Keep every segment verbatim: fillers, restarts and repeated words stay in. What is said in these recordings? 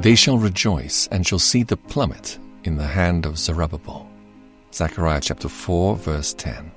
They shall rejoice and shall see the plummet in the hand of Zerubbabel. Zechariah chapter four, verse ten.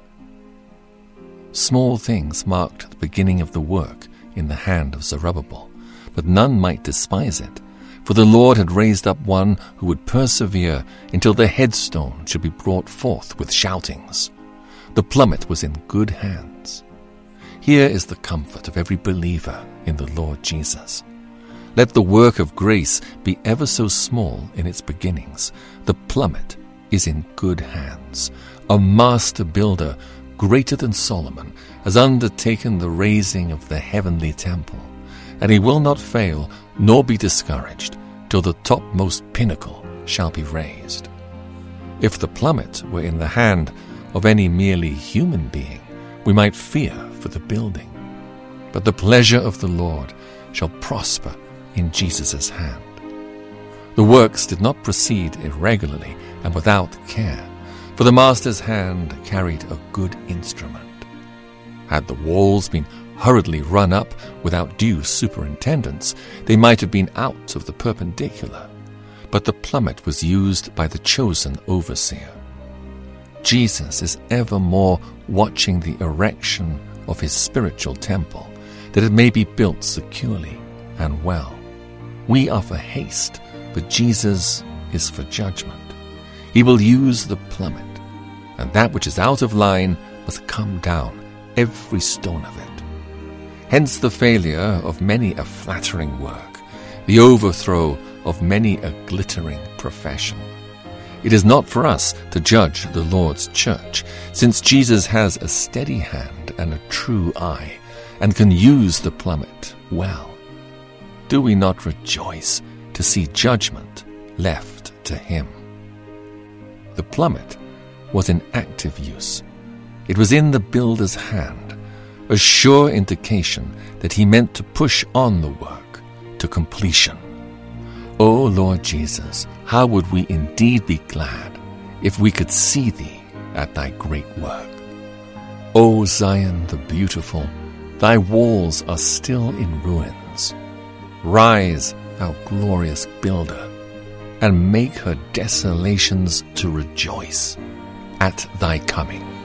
Small things marked the beginning of the work in the hand of Zerubbabel, but none might despise it, for the Lord had raised up one who would persevere until the headstone should be brought forth with shoutings. The plummet was in good hands. Here is the comfort of every believer in the Lord Jesus. Let the work of grace be ever so small in its beginnings. The plummet is in good hands. A master builder greater than Solomon has undertaken the raising of the heavenly temple, and he will not fail nor be discouraged till the topmost pinnacle shall be raised. If the plummet were in the hand of any merely human being, we might fear for the building. But the pleasure of the Lord shall prosper in Jesus' hand. The works did not proceed irregularly and without care, for the master's hand carried a good instrument. Had the walls been hurriedly run up without due superintendence, they might have been out of the perpendicular, but the plummet was used by the chosen overseer. Jesus is evermore watching the erection of his spiritual temple, that it may be built securely and well. We are for haste, but Jesus is for judgment. He will use the plummet, and that which is out of line must come down, every stone of it. Hence the failure of many a flattering work, the overthrow of many a glittering profession. It is not for us to judge the Lord's church, since Jesus has a steady hand and a true eye, and can use the plummet well. Do we not rejoice to see judgment left to him? The plummet was in active use. It was in the builder's hand, a sure indication that he meant to push on the work to completion. O Lord Jesus, how would we indeed be glad if we could see thee at thy great work. O Zion the beautiful, thy walls are still in ruins. Rise, thou glorious builder, and make her desolations to rejoice at thy coming.